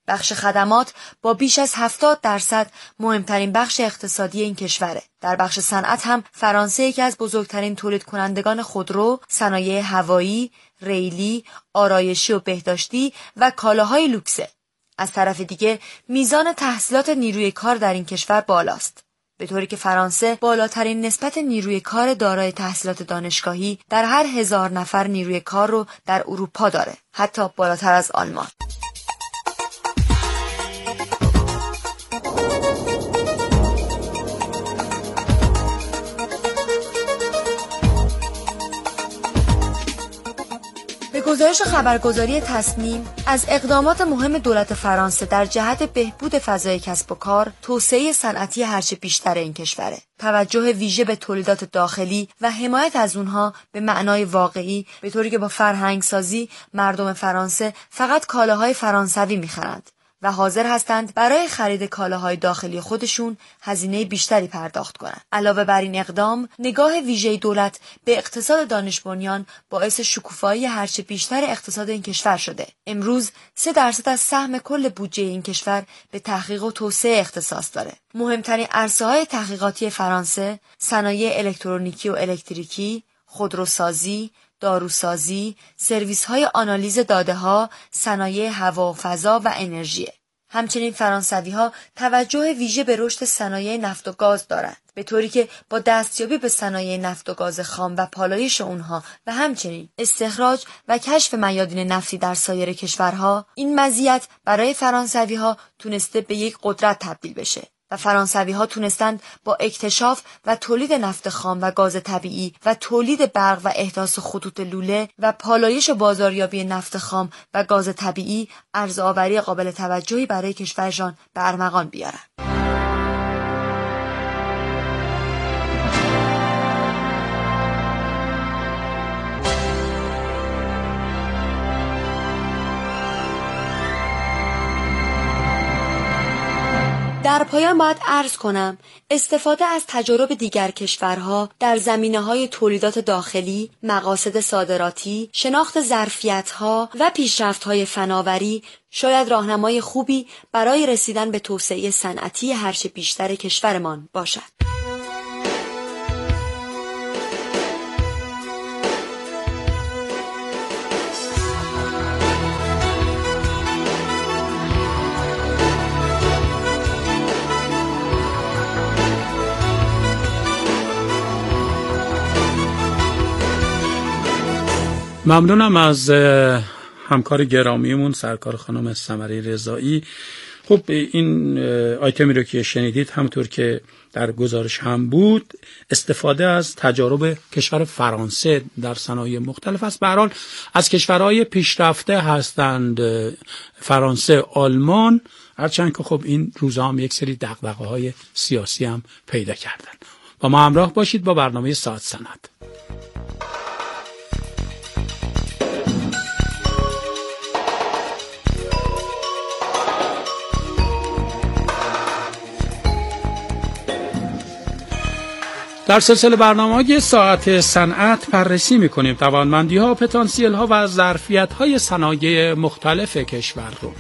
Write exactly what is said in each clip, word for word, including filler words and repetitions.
بخش خدمات با بیش از هفتاد درصد مهمترین بخش اقتصادی این کشوره. در بخش صنعت هم فرانسه یکی از بزرگترین تولید کنندگان خودرو، صنایع هوایی، ریلی، آرایشی و بهداشتی و کالاهای لوکسه. از طرف دیگه میزان تحصیلات نیروی کار در این کشور بالاست، به طوری که فرانسه بالاترین نسبت نیروی کار دارای تحصیلات دانشگاهی در هر هزار نفر نیروی کار رو در اروپا داره، حتی بالاتر از آلمان. به گزارش خبرگزاری تصنیم از اقدامات مهم دولت فرانسه در جهت بهبود فضای کسب و کار، توسعه صنعتی هرچه بیشتر این کشوره. توجه ویژه به تولیدات داخلی و حمایت از اونها به معنای واقعی، به طوری که با فرهنگ سازی مردم فرانسه فقط کالاهای فرانسوی می‌خرند و حاضر هستند برای خرید کالاهای داخلی خودشون هزینه بیشتری پرداخت کنند. علاوه بر این اقدام، نگاه ویژه دولت به اقتصاد دانش بنیان باعث شکوفایی هرچه بیشتر اقتصاد این کشور شده. امروز سه درصد از سهم کل بودجه این کشور به تحقیق و توسعه اختصاص داره. مهمترین عرصه‌های تحقیقاتی فرانسه صنایع الکترونیکی و الکتریکی، خودروسازی، داروسازی، سرویس‌های آنالیز داده‌ها، صنایع هوا و فضا و انرژی. همچنین فرانسوی‌ها توجه ویژه به رشد صنایع نفت و گاز دارند، به طوری که با دستیابی به صنایع نفت و گاز خام و پالایش اونها و همچنین استخراج و کشف میادین نفتی در سایر کشورها، این مزیت برای فرانسوی‌ها تونسته به یک قدرت تبدیل بشه و فرانسوی‌ها تونستند با اکتشاف و تولید نفت خام و گاز طبیعی و تولید برق و احداث خطوط لوله و پالایش و بازاریابی نفت خام و گاز طبیعی ارزآوری قابل توجهی برای کشورشان به ارمغان بیارن. در پایان باید عرض کنم استفاده از تجارب دیگر کشورها در زمینه‌های تولیدات داخلی، مقاصد صادراتی، شناخت ظرفیت‌ها و پیشرفت‌های فناوری شاید راهنمای خوبی برای رسیدن به توسعه صنعتی هرچه بیشتر کشورمان باشد. ممنونم از همکار گرامیمون سرکار خانم سمره رضایی. خب این آیتمی رو که شنیدید همونطور که در گزارش هم بود استفاده از تجارب کشور فرانسه در صنایع مختلف است. به هر حال از کشورهای پیشرفته هستند فرانسه، آلمان، هرچند که خب این روزها هم یک سری دغدغه‌های سیاسی هم پیدا کردن. با ما همراه باشید با برنامه ساعت صنعت. در سلسله برنامه‌های ساعت صنعت بررسی می‌کنیم توانمندی‌ها، پتانسیل‌ها و ظرفیت‌های صنایع مختلف کشور رو.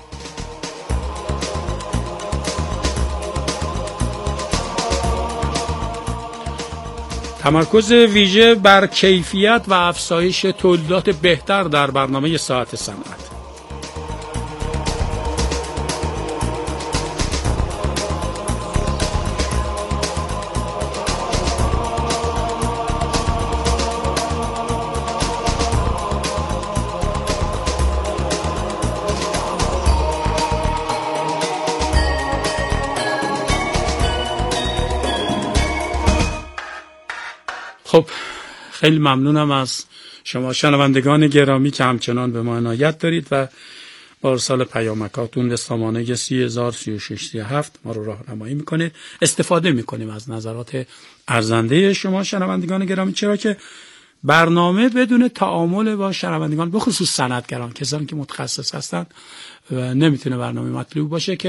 تمرکز ویژه بر کیفیت و افزایش تولیدات بهتر در برنامه ساعت صنعت. خب خیلی ممنونم از شما شنوندگان گرامی که همچنان به ما عنایت دارید و با ارسال پیامکاتون به سامانه سی هزار سی و شش سی و هفت ما رو راهنمایی میکنید. استفاده میکنیم از نظرات ارزنده شما شنوندگان گرامی، چرا که برنامه بدون تعامل با شنوندگان به خصوص صنعتگران، کسانی که متخصص هستند، و نمیتونه برنامه مطلوب باشه که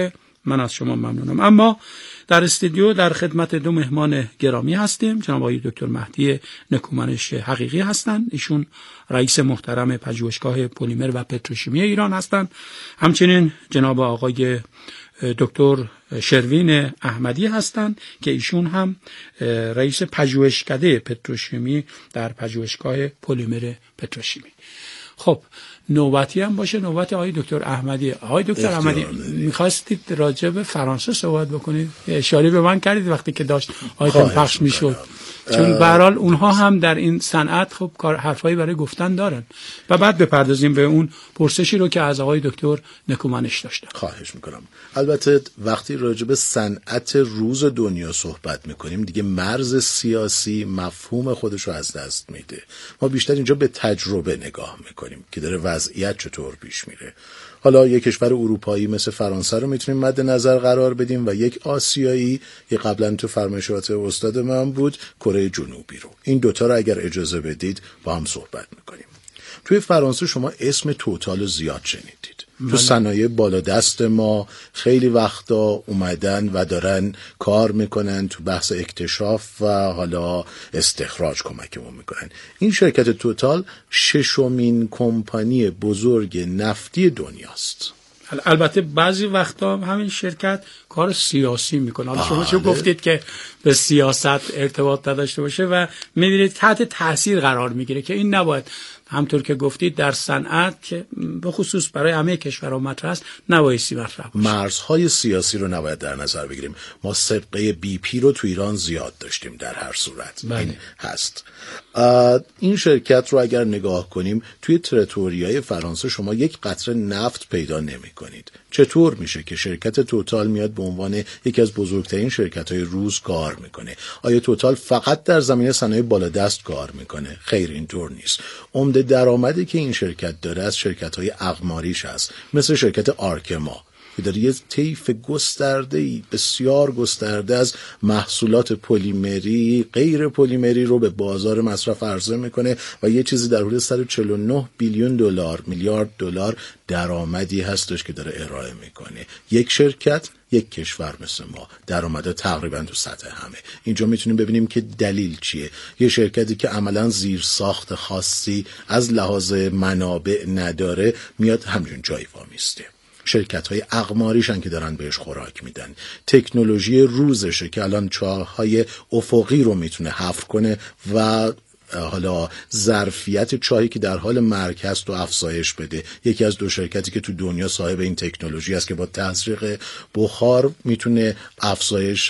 من از شما ممنونم. اما در استودیو در خدمت دو مهمان گرامی هستیم. جناب آقای دکتر مهدی نکومنش حقیقی هستند، ایشون رئیس محترم پژوهشگاه پلیمر و پتروشیمی ایران هستند. همچنین جناب آقای دکتر شروین احمدی هستند که ایشون هم رئیس پژوهشکده پتروشیمی در پژوهشگاه پلیمر پتروشیمی. خب نوبتی هم باشه نوبت آقای دکتر احمدی. آقای دکتر احمدی می‌خواستید راجع به فرانسه صحبت بکنید، اشاره به من کردید وقتی که داشت آیتم پخش میشد، چون به هر حال اونها هم در این صنعت خب کار حرفایی برای گفتن دارن و بعد بپردازیم به اون پرسشی رو که از آقای دکتر نکومنش داشتن. خواهش میکنم. البته وقتی راجع به صنعت روز دنیا صحبت میکنیم دیگه مرز سیاسی مفهوم خودش رو از دست میده. ما بیشتر اینجا به تجربه نگاه میکنیم که داره وضعیت چطور پیش میره. حالا یک کشور اروپایی مثل فرانسه رو میتونیم مد نظر قرار بدیم و یک آسیایی که قبلا تو فرمایشات استاد من بود، کره جنوبی رو. این دوتا رو اگر اجازه بدید با هم صحبت میکنیم. توی فرانسه شما اسم توتال زیاد شنیدید. تو صنایع بالا دست ما خیلی وقتا اومدن و دارن کار میکنن تو بحث اکتشاف و حالا استخراج کمکمون میکنن. این شرکت توتال ششمین کمپانی بزرگ نفتی دنیاست. البته بعضی وقتا همین شرکت کار سیاسی میکنه. حالا شما چون گفتید که به سیاست ارتباط نداشته باشه و میبینید تحت تاثیر قرار میگیره که این نباید، همطور که گفتید در صنعت که به خصوص برای همه کشورها مطرح است نبایستی مطرح باشه. مرزهای سیاسی رو نباید در نظر بگیریم. ما سابقه بی پی رو تو ایران زیاد داشتیم در هر صورت. بله. این هست. این شرکت رو اگر نگاه کنیم توی تریتوریای فرانسه شما یک قطره نفت پیدا نمی کنید. چطور میشه که شرکت توتال میاد به عنوان یکی از بزرگترین شرکت‌های روز کار میکنه؟ آیا توتال فقط در زمینه صنایع بالادست کار میکنه؟ خیر، اینطور نیست. عمده درآمدی که این شرکت داره از شرکت‌های اقماریش هست، مثل شرکت آرکما که داره یه طیف گسترده‌ای بسیار گسترده از محصولات پلیمری، غیر پلیمری رو به بازار مصرف عرضه میکنه و یه چیزی در حدود صد و چهل و نه بیلیون دلار، میلیارد دلار درآمدی هستش که داره ارائه میکنه. یک شرکت، یک کشور مثل ما درآمد تقریبا تو سطح همه. اینجا میتونیم ببینیم که دلیل چیه. یه شرکتی که عملاً زیر ساخت خاصی از لحاظ منابع نداره میاد همچین جایی وامیسته. شرکت‌های اقماریشن که دارن بهش خوراک میدن. تکنولوژی روزشه که الان چاهای افقی رو میتونه حفر کنه و حالا ظرفیت چاهی که در حال مرگ هست و افزایش بده. یکی از دو شرکتی که تو دنیا صاحب این تکنولوژی است که با تزریق بخار میتونه افزایش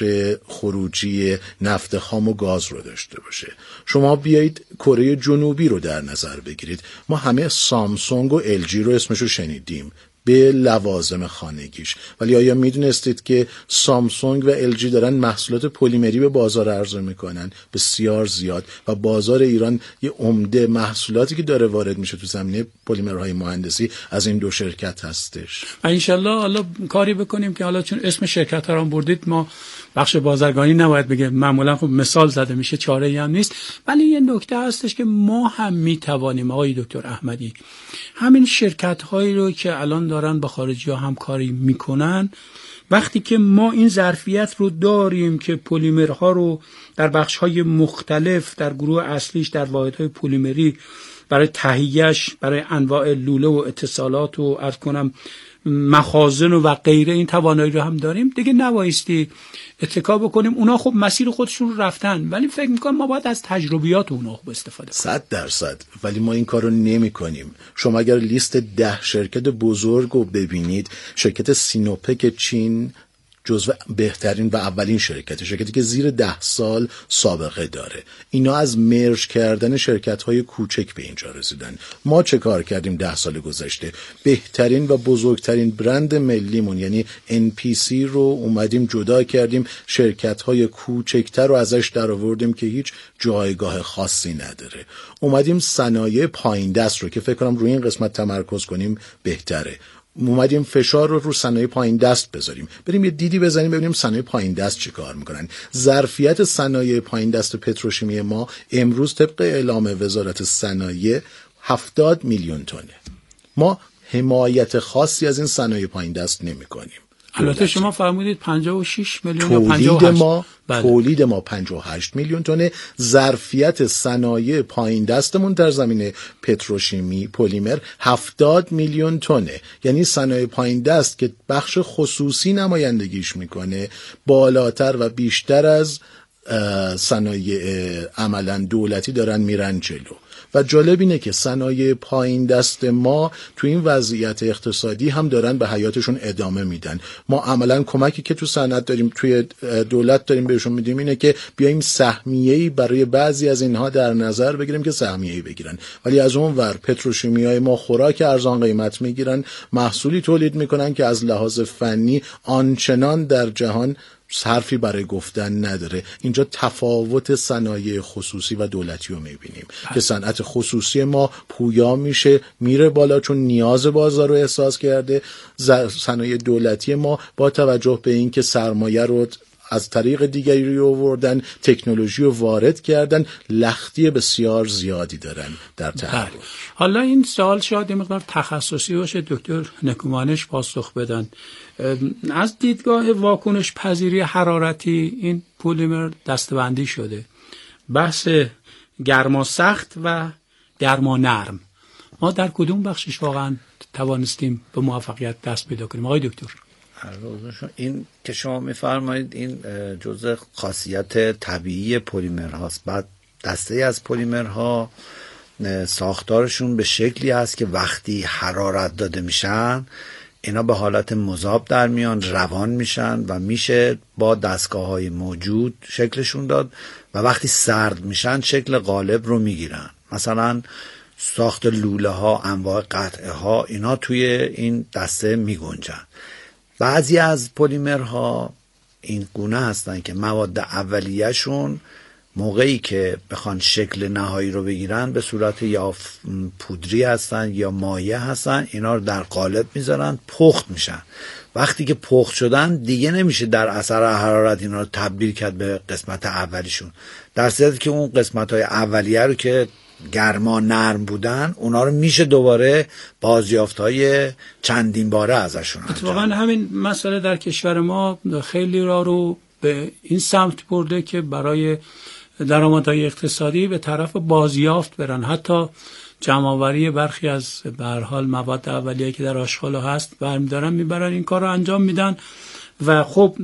خروجی نفت خام و گاز رو داشته باشه. شما بیایید کره جنوبی رو در نظر بگیرید. ما همه سامسونگ و ال جی رو اسمشو شنیدیم به لوازم خانگیش، ولی آیا میدونستید که سامسونگ و ال جی دارن محصولات پلیمری به بازار عرضه میکنن؟ بسیار زیاد. و بازار ایران یه عمده محصولاتی که داره وارد میشه تو زمینه پلیمرهای مهندسی از این دو شرکت هستش. انشالله حالا کاری بکنیم که حالا چون اسم شرکت ها رو بردید، ما بخش بازرگانی نباید بگه، معمولا خب مثال زده میشه، چاره ای هم نیست، ولی یه نکته هستش که ما هم میتوانیم آقای دکتر احمدی همین شرکت هایی رو که الان دارن با خارجی ها همکاری میکنن، وقتی که ما این ظرفیت رو داریم که پلیمرها رو در بخش های مختلف در گروه اصلیش در واحدهای پلیمری برای تهیهش، برای انواع لوله و اتصالات و عرض کنم مخازن و غیره این توانایی رو هم داریم، دیگه نبایستی اتکا بکنیم. اونا خب مسیر خودشون رو رفتن، ولی فکر میکنم ما باید از تجربیات اونا خوب استفاده کنیم. صد درصد. ولی ما این کار رو نمی کنیم. شما اگر لیست ده شرکت بزرگ رو ببینید، شرکت سینوپک چین جزو بهترین و اولین شرکت، شرکتی که زیر ده سال سابقه داره. اینا از مرج کردن شرکت‌های کوچک به اینجا رسیدن. ما چه کار کردیم ده سال گذشته؟ بهترین و بزرگترین برند ملیمون یعنی ان پی سی رو اومدیم جدا کردیم، شرکت‌های کوچکتر رو ازش درآوردیم که هیچ جایگاه خاصی نداره. اومدیم صنایع پایین دست رو که فکر کنم روی این قسمت تمرکز کنیم بهتره. اومدیم فشار رو رو صنایع پایین دست بذاریم، بریم یه دیدی بزنیم ببینیم صنایع پایین دست چه کار میکنن. ظرفیت صنایع پایین دست پتروشیمی ما امروز طبق اعلام وزارت صنایع هفتاد میلیون تنه. ما حمایت خاصی از این صنایع پایین دست نمی کنیم. البته شما فرمودید پنجاه و شش میلیون یا تولید پنجاه و هشت. ما بله. تولید ما پنجاه و هشت میلیون تنه. ظرفیت صنایع پایین دستمون در زمینه پتروشیمی پلیمر هفتاد میلیون تنه. یعنی صنایع پایین دست که بخش خصوصی نمایندگیش میکنه بالاتر و بیشتر از صنایع عملا دولتی دارن میرن جلو. و جالب اینه که صنایع پایین دست ما تو این وضعیت اقتصادی هم دارن به حیاتشون ادامه میدن. ما عملا کمکی که تو صنعت داریم، توی دولت داریم بهشون میدیم اینه که بیایم سهمیه‌ای برای بعضی از اینها در نظر بگیریم که سهمیه‌ای بگیرن، ولی از اون ور پتروشیمیای ما خوراک ارزان قیمت میگیرن، محصولی تولید میکنن که از لحاظ فنی آنچنان در جهان حرفی برای گفتن نداره. اینجا تفاوت صنایع خصوصی و دولتی رو میبینیم که صنعت خصوصی ما پویا میشه، میره بالا چون نیاز بازار رو احساس کرده. صنایع دولتی ما با توجه به این که سرمایه رو از طریق دیگری رو آوردن، تکنولوژی رو وارد کردن، لختی بسیار زیادی دارن در تحرک. حالا این سوال شاید یه مقدار تخصصی باشه، دکتر نکومانش پاسخ بدن. از دیدگاه واکنش پذیری حرارتی این پلیمر دسته‌بندی شده، بحث گرما سخت و گرما نرم. ما در کدوم بخشش واقعا توانستیم به موفقیت دست پیدا کنیم آقای دکتر؟ این که شما میفرمایید این جزء خاصیت طبیعی پلیمر هاست. بعد دسته از پلیمرها ساختارشون به شکلی هست که وقتی حرارت داده میشن اینا به حالت مذاب در میان، روان میشن و میشه با دستگاه های موجود شکلشون داد و وقتی سرد میشن شکل غالب رو میگیرن. مثلا ساخت لوله ها، انواع قطعه ها، اینا توی این دسته میگنجن. بعضی از پلیمرها این گونه هستن که مواد اولیه‌شون موقعی که بخوان شکل نهایی رو بگیرن به صورت یا پودری هستن یا مایع هستن، اینا رو در قالب میذارن، پخت میشن. وقتی که پخت شدن دیگه نمیشه در اثر حرارت اینا رو تبدیل کرد به قسمت اولیشون، در صورتی که اون قسمت‌های اولیه رو که گرما نرم بودن اونا رو میشه دوباره بازیافت‌های چندین باره ازشون انجام. اتفاقا همین مسئله در کشور ما خیلی را رو به این سمت برده که برای درآمدهای اقتصادی به طرف بازیافت برن. حتی جمع‌آوری برخی از به هر حال مواد اولیه که در آشغال هست برمی‌دارن میبرن این کار رو انجام میدن و خب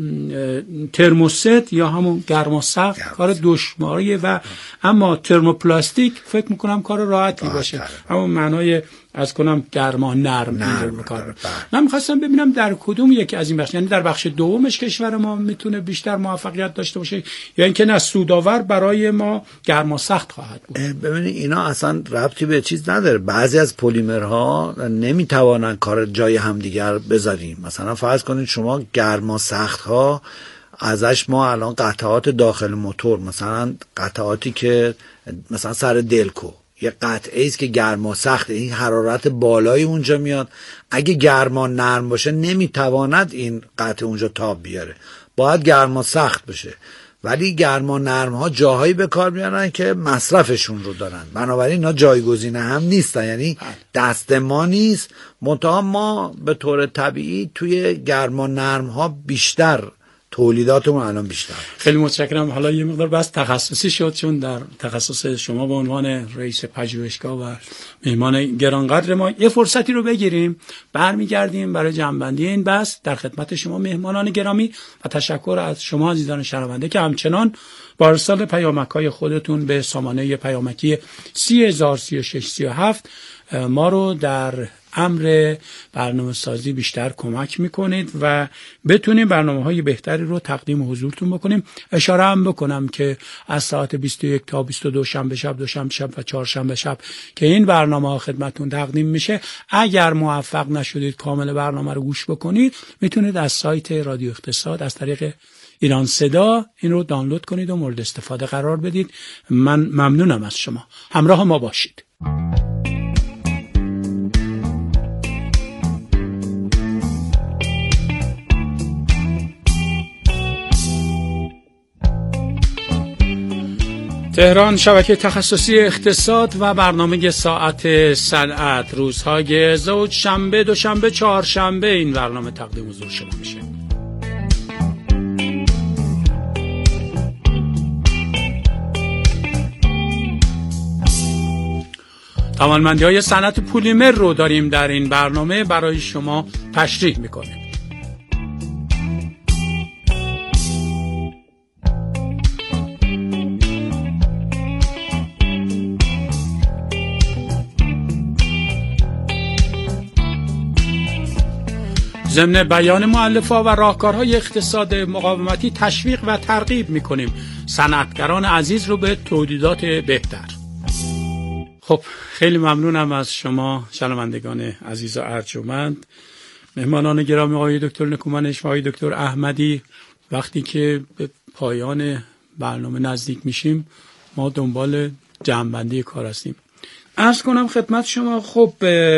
ترموست یا همون گرما سقف کار دشواریه و اما ترموپلاستیک فکر میکنم کار راحتی باشه، همون معنای از کنم گرما نرم, نرم بکار. من میخواستم ببینم در کدوم یکی از این بخش، یعنی در بخش دومش کشور ما میتونه بیشتر موفقیت داشته باشه یا اینکه نه سودآور برای ما گرما سخت خواهد بود؟ ببینید اینا اصلا ربطی به چیز نداره. بعضی از پلیمرها نمیتوانن کار جای همدیگر بذاریم. مثلا فرض کنید شما گرما سخت ها ازش ما الان قطعات داخل موتور، مثلا قطعاتی که مثلا سر دلکو یه قطعه است که گرما سخته، این حرارت بالای اونجا میاد، اگه گرما نرم باشه نمیتواند این قطعه اونجا تاب بیاره، باید گرما سخت بشه. ولی گرما نرم ها جاهایی به کار میارن که مصرفشون رو دارن، بنابراین اینا جایگزین هم نیستن، یعنی دست ما نیست. منتها ما به طور طبیعی توی گرما نرم ها بیشتر تولیداتمون الان بیشتر. خیلی متشکرم. حالا یه مقدار بس تخصصی شد، چون در تخصص شما به عنوان رئیس پژوهشگاه و مهمان گرانقدر ما یه فرصتی رو بگیریم، برمیگردیم برای جمع‌بندی این بحث در خدمت شما مهمانان گرامی و تشکر از شما عزیزان شنونده که همچنان با ارسال پیامک‌های خودتون به سامانه پیامکی سی هزار و سی و شش سی و هفت ما رو در امر برنامه سازی بیشتر کمک میکنید و بتونیم برنامه های بهتری رو تقدیم حضورتون بکنیم. اشاره هم بکنم که از ساعت بیست و یک تا بیست و دو شنبه شب، دوشنبه شب و چهارشنبه شب که این برنامه ها خدمتون تقدیم میشه، اگر موفق نشدید کامل برنامه رو گوش بکنید میتونید از سایت رادیو اقتصاد از طریق ایران صدا این رو دانلود کنید و مورد استفاده قرار بدید. من ممنونم از شما، همراه ما باشید. تهران، شبکه تخصصی اقتصاد و برنامه ساعت صنعت، روزهای زوج شنبه، دوشنبه، چهارشنبه این برنامه تقدیم حضور شما میشه. توانمندی‌های صنعت پلیمر رو داریم در این برنامه برای شما تشریح می‌کنیم. ضمن بیان مؤلفه‌ها و راهکارهای اقتصاد مقاومتی تشویق و ترغیب می‌کنیم صنعتگران عزیز رو به تولیدات بهتر. خب خیلی ممنونم از شما شنوندگان عزیز و ارجمند، مهمانان گرامی آقای دکتر نکومنش و آقای دکتر احمدی. وقتی که به پایان برنامه نزدیک میشیم ما دنبال جمع‌بندی کار هستیم. عرض کنم خدمت شما، خب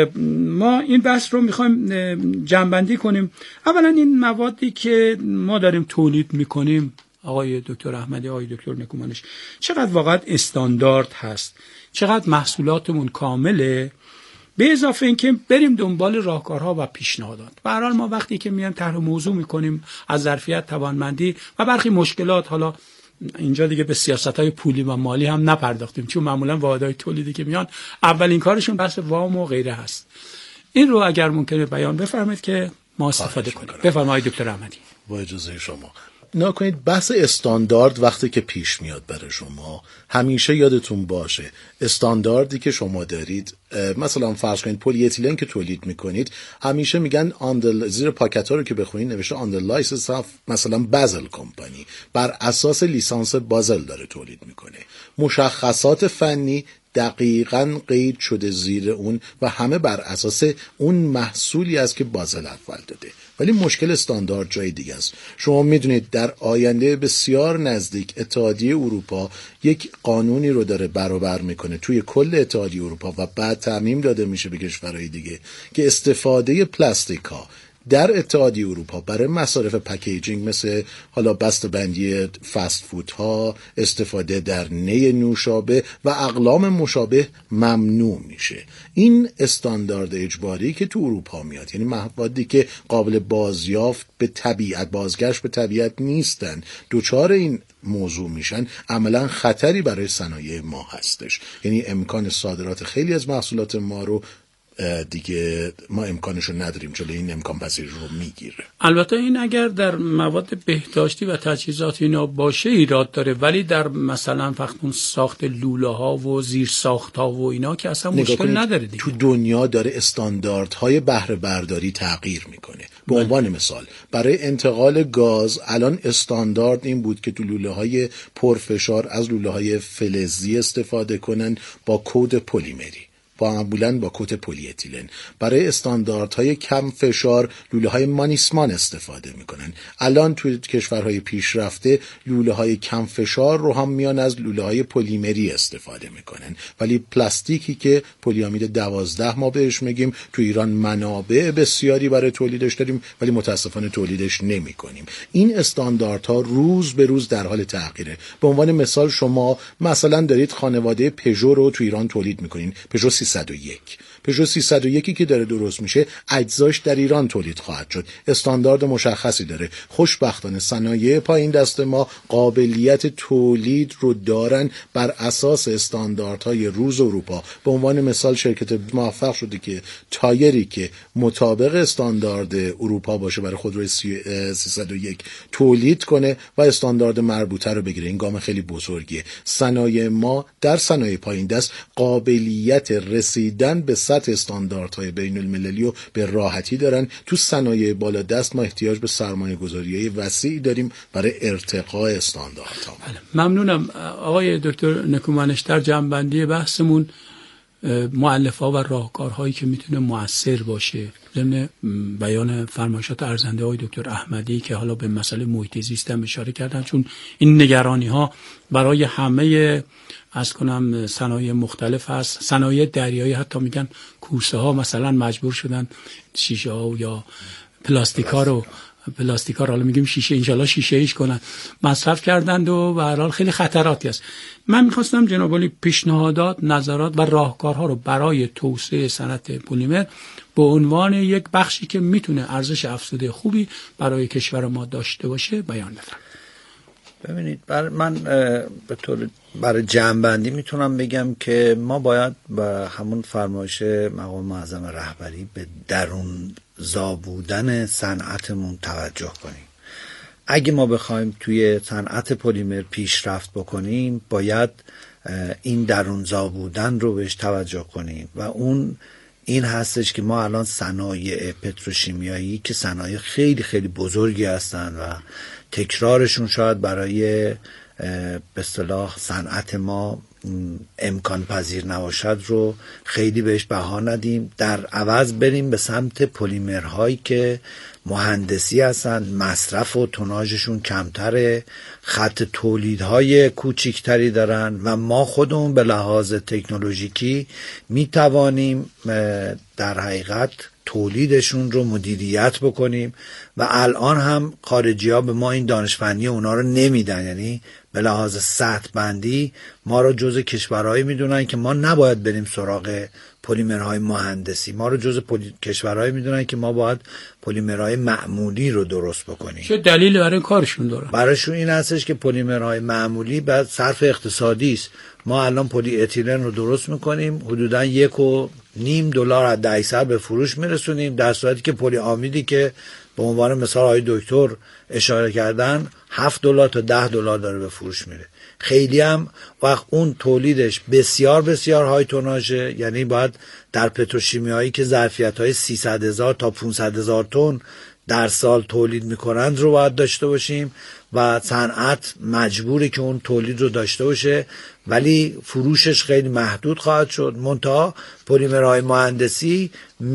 ما این بحث رو میخوایم جمع‌بندی کنیم. اولا این موادی که ما داریم تولید میکنیم آقای دکتر احمدی، آقای دکتر نکومنش، چقدر واقعا استاندارد هست، چقدر محصولاتمون کامله، به اضافه اینکه بریم دنبال راهکارها و پیشنهادات. به هر حال ما وقتی که میایم طرح موضوع میکنیم از ظرفیت، توانمندی و برخی مشکلات، حالا اینجا دیگه به سیاست‌های پولی و مالی هم نپرداختیم چون معمولا واحدهای تولیدی که میان اولین کارشون بحث وام و غیره هست. این رو اگر ممکنه بیان بفرمایید که ما استفاده کنیم. بفرمایید دکتر احمدی. با اجازه شما. نکنید بحث استاندارد وقتی که پیش میاد برای شما همیشه یادتون باشه استانداردی که شما دارید، مثلا فرض کنید پلی اتیلن که تولید میکنید همیشه میگن آندل، زیر پاکت ها رو که بخونید نوشته آندر لایسنس اف مثلا بازل کمپانی، بر اساس لیسانس بازل داره تولید میکنه. مشخصات فنی دقیقاً قید شده زیر اون و همه بر اساس اون محصولی است که بازل اول داده. ولی مشکل استاندارد جای دیگه است. شما میدونید در آینده بسیار نزدیک اتحادیه اروپا یک قانونی رو داره برابر میکنه توی کل اتحادیه اروپا و بعد تعمیم داده میشه به کشورهای دیگه که استفاده پلاستیک ها در اتحادیه اروپا برای مصارف پکیجینگ مثل حالا بسته‌بندی فست فود ها، استفاده در نی نوشابه و اقلام مشابه ممنوع میشه. این استاندارد اجباری که تو اروپا میاد، یعنی موادی که قابل بازیافت به طبیعت، بازگشت به طبیعت نیستن، دوچار این موضوع میشن، عملا خطری برای صنایع ما هستش. یعنی امکان صادرات خیلی از محصولات ما رو دیگه ما امکانشو نداریم، جلوی این امکان پذیری رو میگیره. البته این اگر در مواد بهداشتی و تجهیزات اینا باشه ایراد داره، ولی در مثلا فقط اون ساخت لوله ها و زیر ساخت ها و اینا که اصلا مشکل نداره دیگه. تو دنیا داره استانداردهای بهره برداری تغییر میکنه. به عنوان مثال برای انتقال گاز الان استاندارد این بود که تو لوله های پرفشار از لوله های فلزی استفاده کنن با کد پلیمری، معمولاً با کد پلی اتیلن. برای استانداردهای کم فشار لوله های مانیسمان استفاده میکنن. الان توی کشورهای پیشرفته لوله های کم فشار رو هم میان از لوله های پلیمری استفاده میکنن. ولی پلاستیکی که پلیامید دوازده ما بهش میگیم، تو ایران منابع بسیاری برای تولیدش داریم ولی متاسفانه تولیدش نمیکنیم. این استانداردها روز به روز در حال تغییره. به عنوان مثال شما مثلا دارید خانواده پژو رو تو ایران تولید میکنین، پژو سیصد و یک. پژو سیصد و یک که داره درست میشه اجزاش در ایران تولید خواهد شد. استاندارد مشخصی داره. خوشبختانه صنایع پایین دست ما قابلیت تولید رو دارن بر اساس استانداردهای روز اروپا. به عنوان مثال شرکت موفق شده که تایری که مطابق استاندارد اروپا باشه برای خودروی سیصد و یک تولید کنه و استاندارد مربوطه رو بگیره. این گام خیلی بزرگیه. صنایع ما در صنایع پایین دست قابلیت رسیدن به سطح استانداردهای بین المللی و به راحتی دارن. تو صنایع بالا دست ما احتیاج به سرمایه گذاری وسیعی داریم برای ارتقاء استانداردها. ممنونم آقای دکتر نکومنش. در جمع‌بندی بحثمون مؤلفه‌ها و راهکارهایی که میتونه مؤثر باشه، ضمن بیان فرمایشات ارزنده آقای دکتر احمدی که حالا به مسئله محیط زیست هم اشاره کردن، چون این نگرانی‌ها برای همه از کنم صنایع مختلف هست. صنایع دریایی حتی میگن کوسه ها مثلا مجبور شدن شیشه ها یا پلاستیک ها رو پلاستیک ها رو حالا میگیم شیشه، انشالله شیشه ایش کنن، مصرف کردند و به هر حال خیلی خطراتی است. من میخواستم جناب عالی پیشنهادات، نظرات و راهکارها رو برای توسعه صنعت پلیمر به عنوان یک بخشی که میتونه ارزش افزوده خوبی برای کشور ما داشته باشه بیان بفرمایید. ببینید برای من به طور برای جمع‌بندی میتونم بگم که ما باید به همون فرمایش مقام معظم رهبری به درون زا بودن صنعتمون توجه کنیم. اگه ما بخوایم توی صنعت پلیمر پیشرفت بکنیم باید این درونزا بودن رو بهش توجه کنیم و اون این هستش که ما الان صنایع پتروشیمیایی که صنایع خیلی خیلی بزرگی هستن و تکرارشون شاید برای به اصطلاح صنعت ما امکان پذیر نباشد رو خیلی بهش بها ندیم، در عوض بریم به سمت پلیمرهایی که مهندسی هستن، مصرف و توناژشون کمتره، خط تولیدهای کوچیکتری دارن و ما خودمون به لحاظ تکنولوژیکی میتوانیم در حقیقت تولیدشون رو مدیریت بکنیم و الان هم خارجی ها به ما این دانش فنی اونا رو نمیدن، یعنی به لحاظ سطح بندی ما رو جز کشورهایی میدونن که ما نباید بریم سراغ پلیمرهای مهندسی، ما رو جز پلی... کشورهایی میدونن که ما باید پلیمرهای معمولی رو درست بکنیم. چه دلیلی برای کارشون داره؟ برایشون این هستش که پلیمرهای معمولی بعد صرف اقتصادی است. ما الان پلی اتیلن رو درست میکنیم حدودا یک و نیم دلار از دهیصد به فروش میرسونیم، در صورتی که پلی آمیدی که به عنوان مثال آقای دکتر اشاره کردن هفت دلار تا ده دلار داره به فروش میره. خیلی هم وقت اون تولیدش بسیار بسیار های توناژه، یعنی باید در پتروشیمیایی که ظرفیت‌های سیصد هزار تا پانصد هزار تن در سال تولید میکنند رو باید داشته باشیم و صنعت مجبوره که اون تولید رو داشته باشه، ولی فروشش خیلی محدود خواهد شد. منتها پلیمرهای مهندسی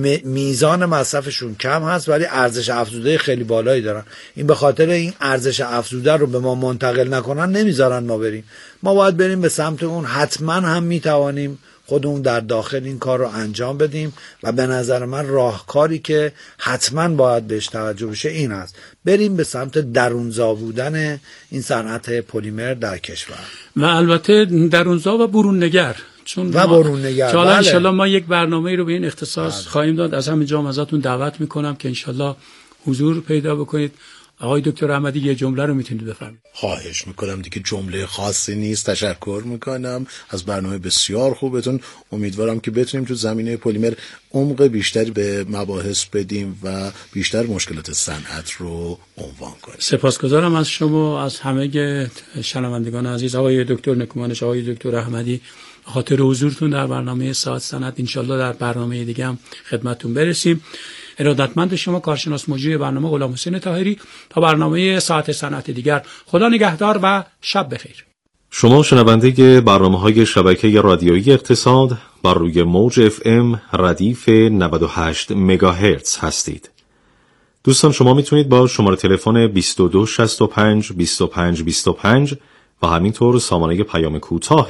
میزان مصرفشون کم هست ولی ارزش افزوده خیلی بالایی دارن. این به خاطر این ارزش افزوده رو به ما منتقل نکنن نمیذارن ما بریم. ما باید بریم به سمت اون. حتما هم میتوانیم خودمون در داخل این کار رو انجام بدیم و به نظر من راهکاری که حتما باید بهش توجه بشه این است، بریم به سمت درونزا بودن این صنعت پلیمر در کشور و البته درونزا و برون نگر، چون و برون نگر. بله. انشالله ما یک برنامه رو به این اختصاص بله. خواهیم داد. از همینجا ازتون دعوت میکنم که انشالله حضور پیدا بکنید. آقای دکتر احمدی یه جمله رو میتونید بفرمایید. خواهش میکنم دیگه، جمله خاصی نیست. تشکر میکنم از برنامه بسیار خوبتون. امیدوارم که بتونیم تو زمینه پلیمر عمق بیشتری به مباحث بدیم و بیشتر مشکلات صنعت رو عنوان کنیم. سپاسگزارم از شما، از همه شنوندگان عزیز. آقای دکتر نکومانش، آقای دکتر احمدی، خاطر حضورتون در برنامه ساعت صنعت. انشالله در برنامه دیگه هم خدمتتون برسیم. ارادتمند شما کارشناس مجری برنامه غلام حسین طاهری. تا برنامه ساعت صنعت دیگر، خدا نگهدار و شب بخیر. شما شنونده برنامه‌های شبکه رادیویی اقتصاد بر روی موج اف ام ردیف نود و هشت مگاهرتز هستید. دوستان شما میتونید با شماره تلفن بیست و دو شصت و پنج بیست و پنج بیست و پنج و همینطور سامانه پیام کوتاه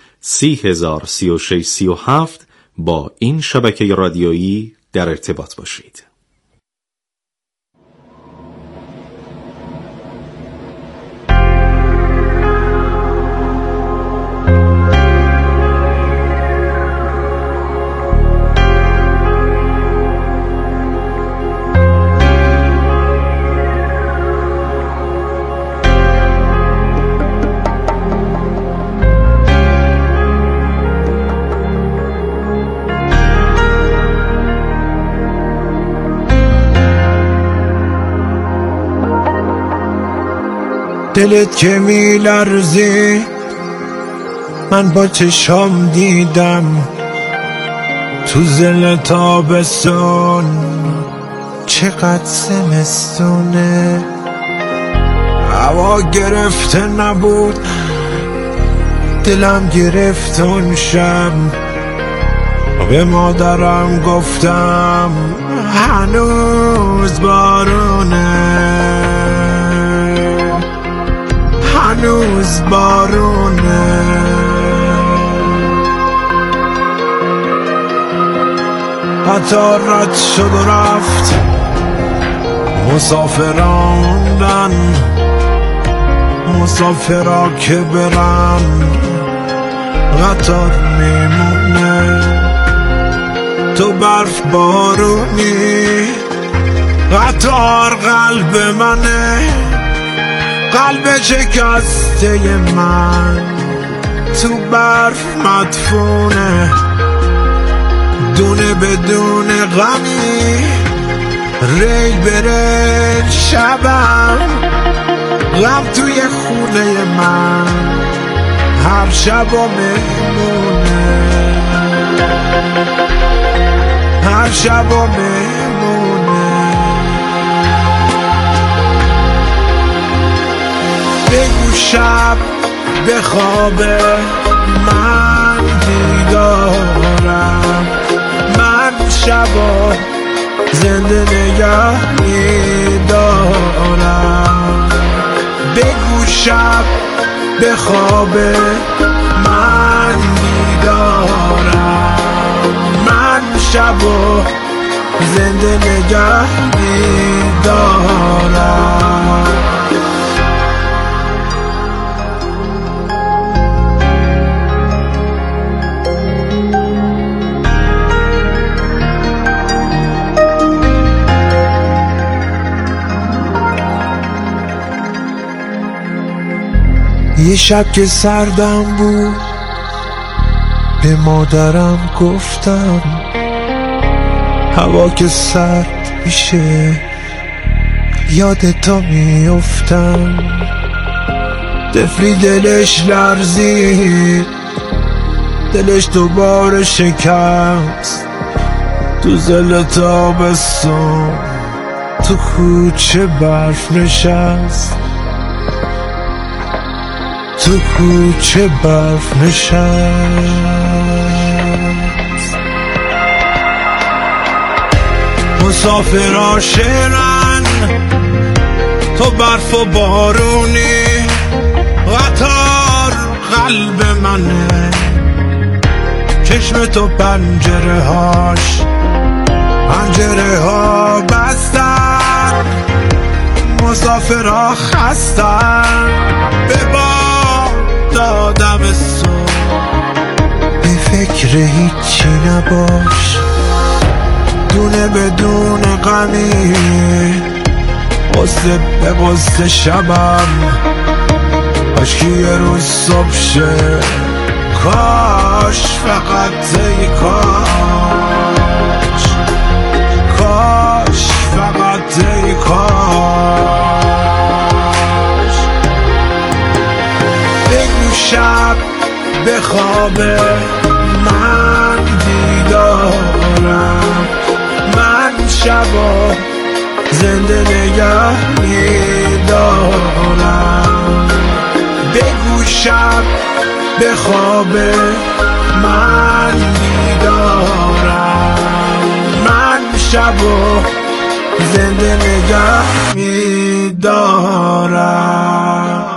سی هزار سی و شش سی و هفت با این شبکه رادیویی در ارتباط باشید. دلت که می لرزی من با چشام دیدم، تو زل تابستون چقدر زمستونه، هوا گرفته نبود دلم گرفت اون شب، به مادرم گفتم هنوز بارونه، هنوز بارونه. حتی رد شد و رفت مسافراندن، مسافرا که برن قطار میمونه، تو برف بارونی قطار قلب منه، قلب شکسته من تو برف مدفونه، دونه بدون غمی ریل به ریل شبم، غم توی خونه من هر شب و مهمونه، هر شب و مهمونه. بگو شب به خواب من بیدارم، من شبا زنده نگه میدارم. بگو شب به خواب من بیدارم، من شبا زنده نگه میدارم. یه شب که سردم بود به مادرم گفتم هوا که سرد میشه یاد تو میافتم. طفلی دلش لرزید، دلش دوباره شکست تو زل تابستون، تو کوچه برف نشست، تو کوچه برف نشست. مسافر عاشقن تو برف و بارونی، قطار قلب منه، چشم تو پنجره هاش پنجره ها بستن، مسافرها خستن به دادم صبح. به فکر هیچی نباش، دونه بدون غمی، قصه به قصه شبم، کاش که یه روز صبح شه، کاش فقط ای کاش، کاش فقط ای کاش. بگو شب به خواب من بیدارم، من شبا زنده نگه میدارم. بگو شب به خواب من بیدارم، من شبا زنده نگه میدارم.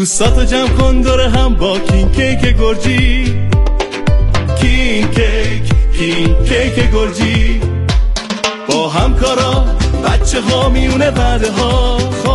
دوستاتو جمع کن دور هم با کین کیک گرجی، کین کیک کین کیک گرجی. با همکارا بچه ها میونه بعده ها